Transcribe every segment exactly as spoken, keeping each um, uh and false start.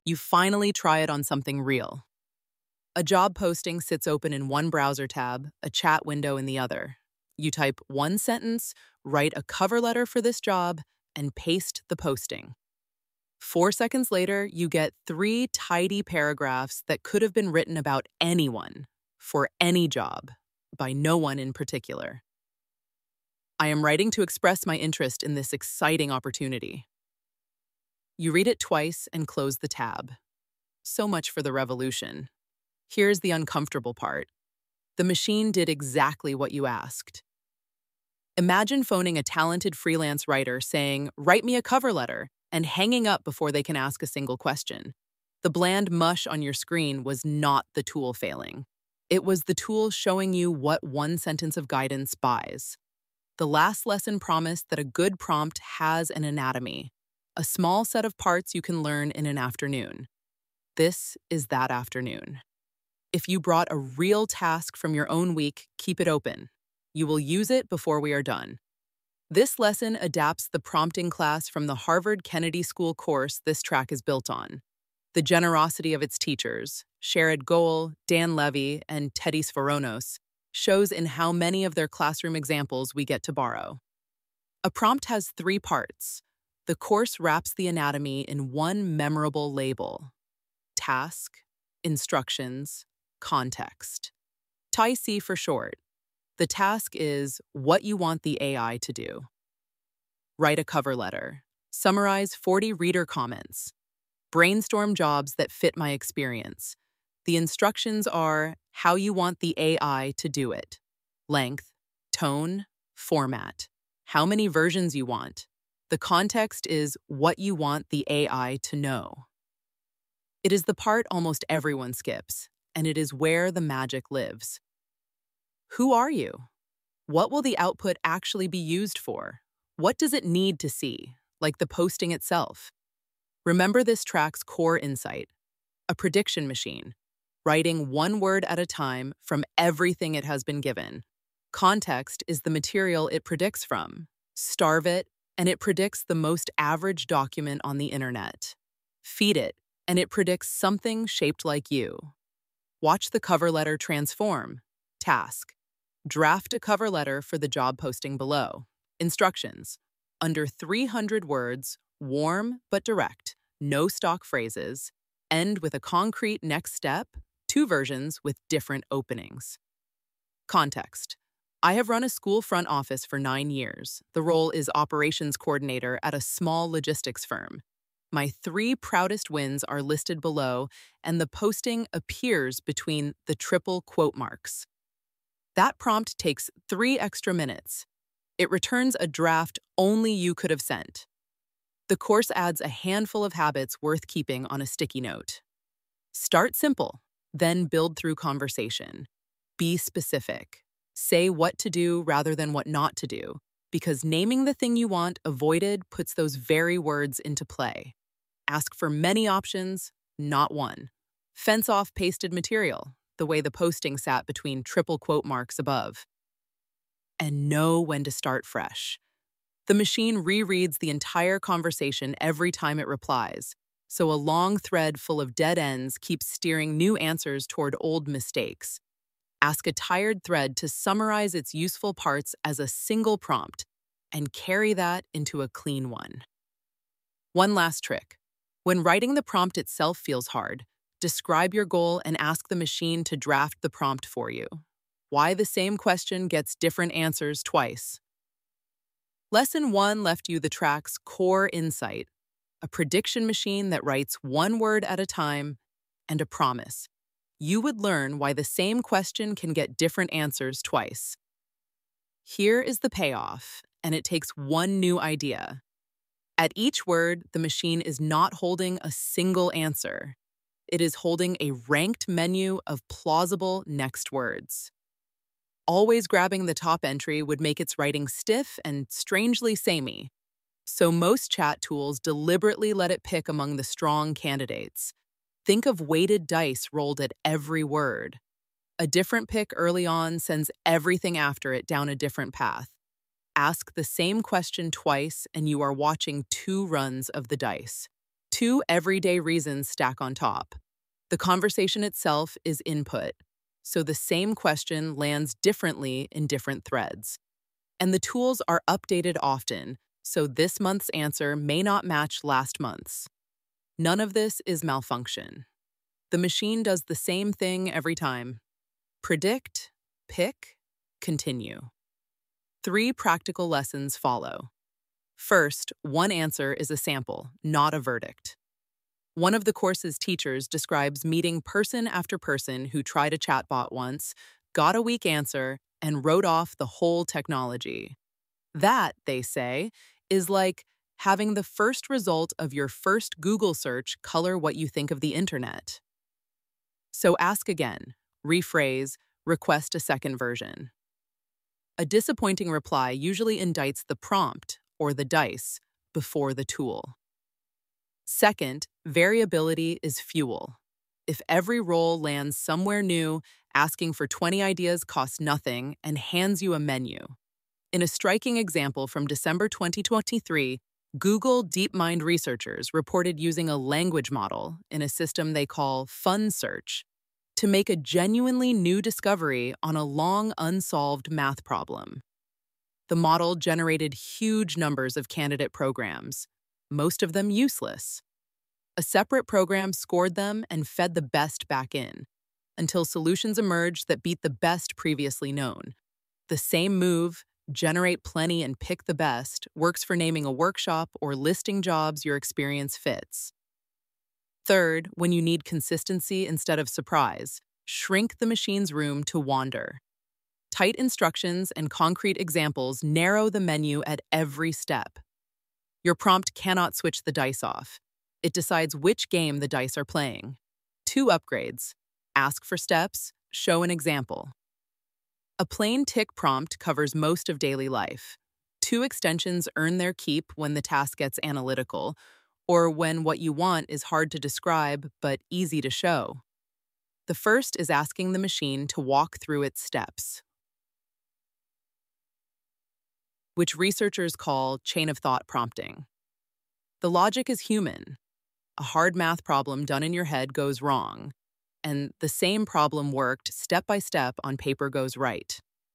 You finally try it on something real. A job posting sits open in one browser tab, a chat window in the other. You type one sentence, write a cover letter for this job, and paste the posting. Four seconds later, you get three tidy paragraphs that could have been written about anyone, for any job, by no one in particular. I am writing to express my interest in this exciting opportunity. You read it twice and close the tab. So much for the revolution. Here's the uncomfortable part. The machine did exactly what you asked. Imagine phoning a talented freelance writer saying, "Write me a cover letter," and hanging up before they can ask a single question. The bland mush on your screen was not the tool failing. It was the tool showing you what one sentence of guidance buys. The last lesson promised that a good prompt has an anatomy, a small set of parts you can learn in an afternoon. This is that afternoon. If you brought a real task from your own week, keep it open. You will use it before we are done. This lesson adapts the prompting class from the Harvard Kennedy School course this track is built on. The generosity of its teachers, Sherrod Goel, Dan Levy, and Teddy Svoronos, shows in how many of their classroom examples we get to borrow. A prompt has three parts. The course wraps the anatomy in one memorable label: task, instructions, context. T I C for short. The task is what you want the A I to do. Write a cover letter. Summarize forty reader comments. Brainstorm jobs that fit my experience. The instructions are how you want the A I to do it. Length, tone, format. How many versions you want. The context is what you want the A I to know. It is the part almost everyone skips, and it is where the magic lives. Who are you? What will the output actually be used for? What does it need to see, like the posting itself? Remember this track's core insight: a prediction machine, writing one word at a time from everything it has been given. Context is the material it predicts from. Starve it, and it predicts the most average document on the internet. Feed it, and it predicts something shaped like you. Watch the cover letter transform. Task: draft a cover letter for the job posting below. Instructions: under three hundred words, warm but direct, no stock phrases, end with a concrete next step, two versions with different openings. Context: I have run a school front office for nine years. The role is operations coordinator at a small logistics firm. My three proudest wins are listed below, and the posting appears between the triple quote marks. That prompt takes three extra minutes. It returns a draft only you could have sent. The course adds a handful of habits worth keeping on a sticky note. Start simple, then build through conversation. Be specific. Say what to do rather than what not to do, because naming the thing you want avoided puts those very words into play. Ask for many options, not one. Fence off pasted material, the way the posting sat between triple quote marks above. And know when to start fresh. The machine rereads the entire conversation every time it replies, so a long thread full of dead ends keeps steering new answers toward old mistakes. Ask a tired thread to summarize its useful parts as a single prompt, and carry that into a clean one. One last trick. When writing the prompt itself feels hard, describe your goal and ask the machine to draft the prompt for you. Why the same question gets different answers twice. Lesson one left you the track's core insight: a prediction machine that writes one word at a time, and a promise: you would learn why the same question can get different answers twice. Here is the payoff, and it takes one new idea. At each word, the machine is not holding a single answer. It is holding a ranked menu of plausible next words. Always grabbing the top entry would make its writing stiff and strangely samey, so most chat tools deliberately let it pick among the strong candidates. Think of weighted dice rolled at every word. A different pick early on sends everything after it down a different path. Ask the same question twice and you are watching two runs of the dice. Two everyday reasons stack on top. The conversation itself is input, so the same question lands differently in different threads. And the tools are updated often, so this month's answer may not match last month's. None of this is malfunction. The machine does the same thing every time. Predict, pick, continue. Three practical lessons follow. First, one answer is a sample, not a verdict. One of the course's teachers describes meeting person after person who tried a chatbot once, got a weak answer, and wrote off the whole technology. That, they say, is like having the first result of your first Google search color what you think of the internet. So ask again, rephrase, request a second version. A disappointing reply usually indicts the prompt, or the dice, before the tool. Second, variability is fuel. If every role lands somewhere new, asking for twenty ideas costs nothing and hands you a menu. In a striking example from December twenty twenty-three, Google DeepMind researchers reported using a language model in a system they call FunSearch to make a genuinely new discovery on a long unsolved math problem. The model generated huge numbers of candidate programs, most of them useless. A separate program scored them and fed the best back in, until solutions emerged that beat the best previously known. The same move, generate plenty and pick the best, works for naming a workshop or listing jobs your experience fits. Third, when you need consistency instead of surprise, shrink the machine's room to wander. Tight instructions and concrete examples narrow the menu at every step. Your prompt cannot switch the dice off. It decides which game the dice are playing. Two upgrades. Ask for steps, show an example. A plain tick prompt covers most of daily life. Two extensions earn their keep when the task gets analytical, or when what you want is hard to describe but easy to show. The first is asking the machine to walk through its steps, which researchers call chain of thought prompting. The logic is human. A hard math problem done in your head goes wrong, and the same problem worked step by step on paper goes right.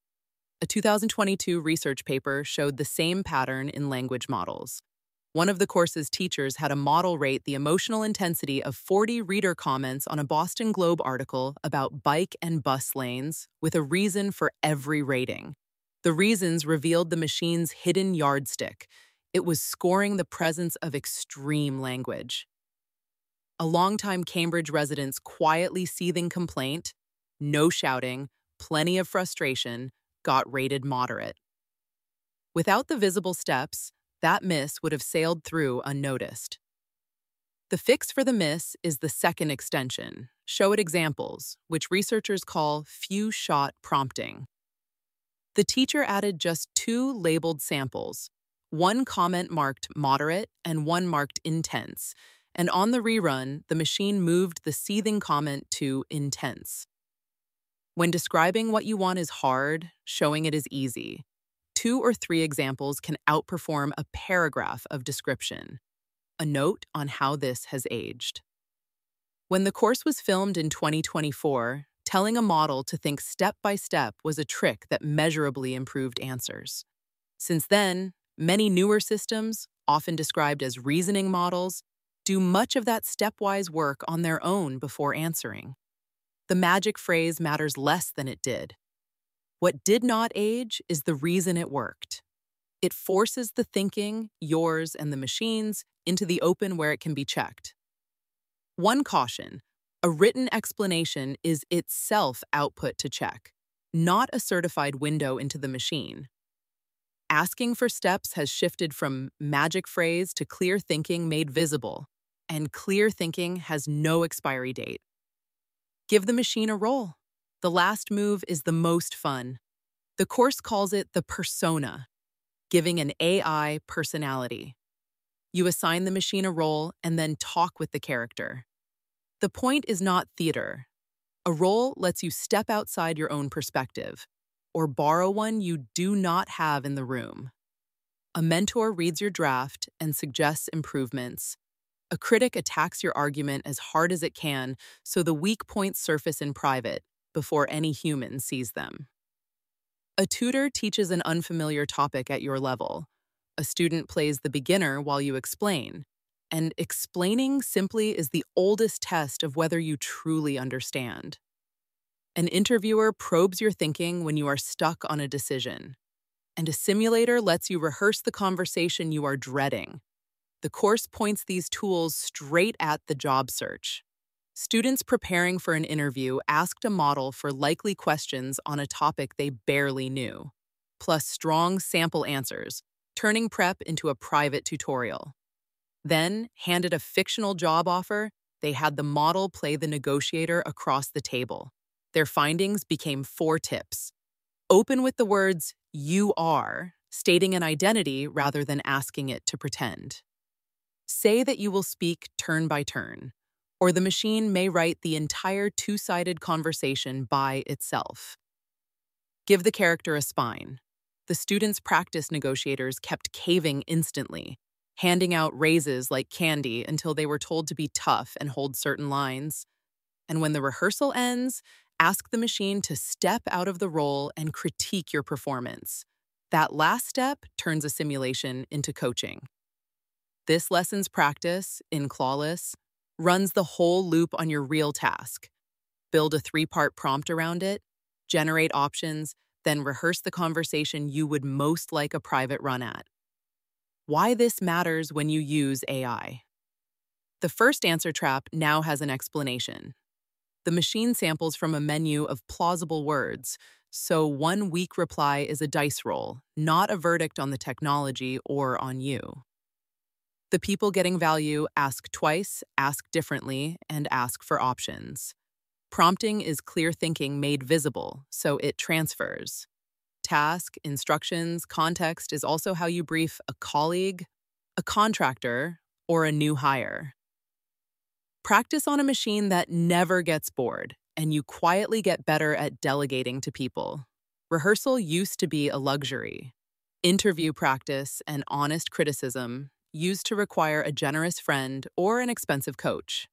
A two thousand twenty-two research paper showed the same pattern in language models. One of the course's teachers had a model rate the emotional intensity of forty reader comments on a Boston Globe article about bike and bus lanes with a reason for every rating. The reasons revealed the machine's hidden yardstick. It was scoring the presence of extreme language. A longtime Cambridge resident's quietly seething complaint, no shouting, plenty of frustration, got rated moderate. Without the visible steps, that miss would have sailed through unnoticed. The fix for the miss is the second extension, show it examples, which researchers call few-shot prompting. The teacher added just two labeled samples, one comment marked moderate and one marked intense, and on the rerun, the machine moved the seething comment to intense. When describing what you want is hard, showing it is easy. Two or three examples can outperform a paragraph of description. A note on how this has aged. When the course was filmed in twenty twenty-four, telling a model to think step by step was a trick that measurably improved answers. Since then, many newer systems, often described as reasoning models, do much of that stepwise work on their own before answering. The magic phrase matters less than it did. What did not age is the reason it worked. It forces the thinking, yours and the machine's, into the open where it can be checked. One caution, a written explanation is itself output to check, not a certified window into the machine. Asking for steps has shifted from magic phrase to clear thinking made visible, and clear thinking has no expiry date. Give the machine a role. The last move is the most fun. The course calls it the persona, giving an A I personality. You assign the machine a role and then talk with the character. The point is not theater. A role lets you step outside your own perspective, or borrow one you do not have in the room. A mentor reads your draft and suggests improvements. A critic attacks your argument as hard as it can so the weak points surface in private before any human sees them. A tutor teaches an unfamiliar topic at your level. A student plays the beginner while you explain. And explaining simply is the oldest test of whether you truly understand. An interviewer probes your thinking when you are stuck on a decision. And a simulator lets you rehearse the conversation you are dreading. The course points these tools straight at the job search. Students preparing for an interview asked a model for likely questions on a topic they barely knew, plus strong sample answers, turning prep into a private tutorial. Then, handed a fictional job offer, they had the model play the negotiator across the table. Their findings became four tips. Open with the words, "you are," stating an identity rather than asking it to pretend. Say that you will speak turn by turn, or the machine may write the entire two-sided conversation by itself. Give the character a spine. The students' practice negotiators kept caving instantly, handing out raises like candy until they were told to be tough and hold certain lines. And when the rehearsal ends, ask the machine to step out of the role and critique your performance. That last step turns a simulation into coaching. This lesson's practice, in Clawless, runs the whole loop on your real task. Build a three-part prompt around it, generate options, then rehearse the conversation you would most like a private run at. Why this matters when you use A I. The first answer trap now has an explanation. The machine samples from a menu of plausible words, so one weak reply is a dice roll, not a verdict on the technology or on you. The people getting value ask twice, ask differently, and ask for options. Prompting is clear thinking made visible, so it transfers. Task, instructions, context is also how you brief a colleague, a contractor, or a new hire. Practice on a machine that never gets bored, and you quietly get better at delegating to people. Rehearsal used to be a luxury. Interview practice and honest criticism used to require a generous friend or an expensive coach.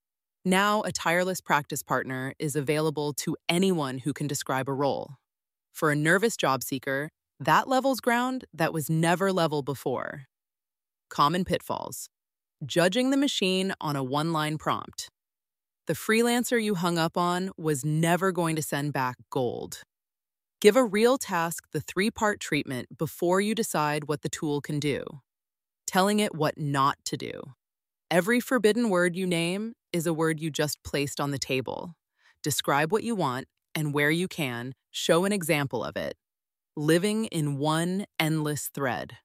Now, a tireless practice partner is available to anyone who can describe a role. For a nervous job seeker, that levels ground that was never level before. Common pitfalls. Judging the machine on a one-line prompt. The freelancer you hung up on was never going to send back gold. Give a real task the three-part treatment before you decide what the tool can do. Telling it what not to do. Every forbidden word you name is a word you just placed on the table. Describe what you want, and where you can, show an example of it. Living in one endless thread.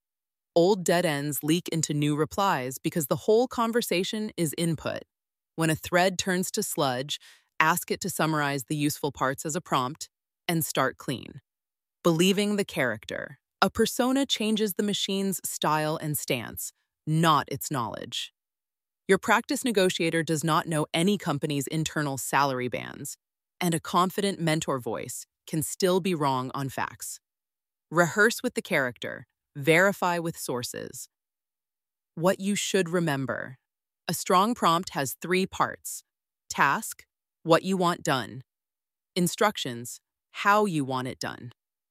Old dead ends leak into new replies because the whole conversation is input. When a thread turns to sludge, ask it to summarize the useful parts as a prompt, and start clean. Believing the character. A persona changes the machine's style and stance, not its knowledge. Your practice negotiator does not know any company's internal salary bands, and a confident mentor voice can still be wrong on facts. Rehearse with the character, verify with sources. What you should remember. A strong prompt has three parts. Task, what you want done. Instructions, how you want it done.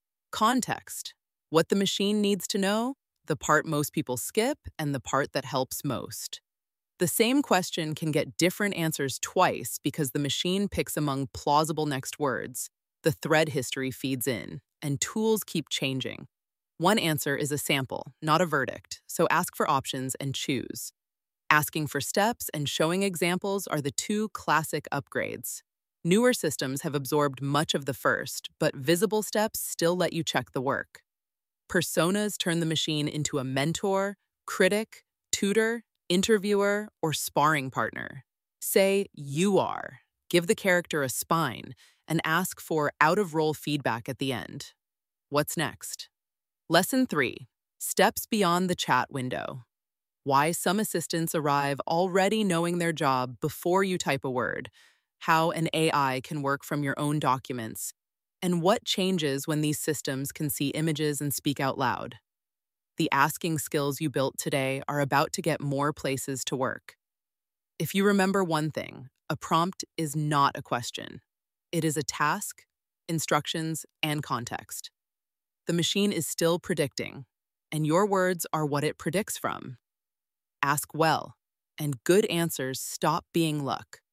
Context, what the machine needs to know, the part most people skip, and the part that helps most. The same question can get different answers twice because the machine picks among plausible next words. The thread history feeds in, and tools keep changing. One answer is a sample, not a verdict, so ask for options and choose. Asking for steps and showing examples are the two classic upgrades. Newer systems have absorbed much of the first, but visible steps still let you check the work. Personas turn the machine into a mentor, critic, tutor, interviewer, or sparring partner. Say, "you are," give the character a spine, and ask for out-of-role feedback at the end. What's next? Lesson three. Steps beyond the chat window. Why some assistants arrive already knowing their job before you type a word, how an A I can work from your own documents, and what changes when these systems can see images and speak out loud. The asking skills you built today are about to get more places to work. If you remember one thing, a prompt is not a question. It is a task, instructions, and context. The machine is still predicting, and your words are what it predicts from. Ask well, and good answers stop being luck.